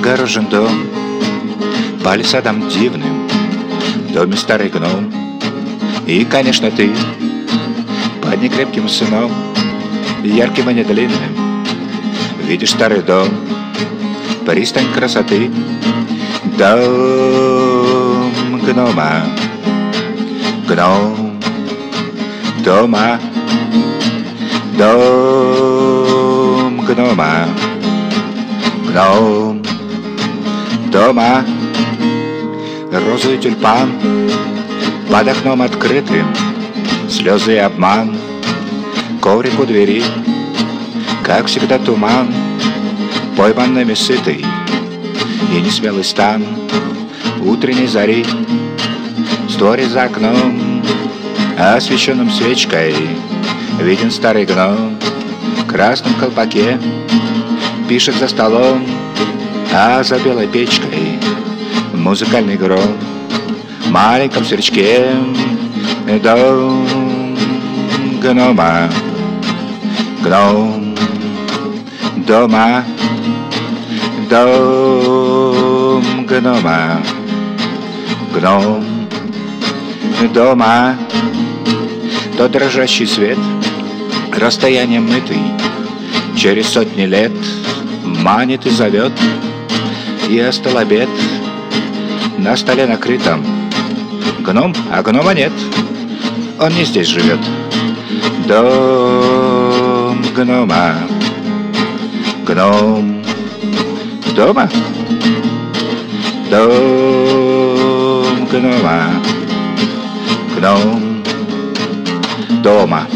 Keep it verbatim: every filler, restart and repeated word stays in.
Огорожен дом палисадом дивным, в доме старый гном. И, конечно, ты под некрепким сыном, ярким и недлинным, видишь старый дом, пристань красоты. Дом гнома, гном дома, дом гнома, гном дома. Розовый тюльпан под окном открытым, слезы и обман, коврик у двери, как всегда туман, пойманными сытый и несмелый стан утренней зари. В створе за окном, освещенным свечкой, виден старый гном в красном колпаке, пишет за столом, а за белой печкой музыкальный гром. В маленьком сверчке дом гнома, гном дома, дом гнома, гном дома. Тот дрожащий свет, расстоянием мытый, через сотни лет манит и зовет. И остыл обед на столе накрытом. Гном, а гнома нет, он не здесь живет. Дом гнома, гном дома, дом гнома, гном дома.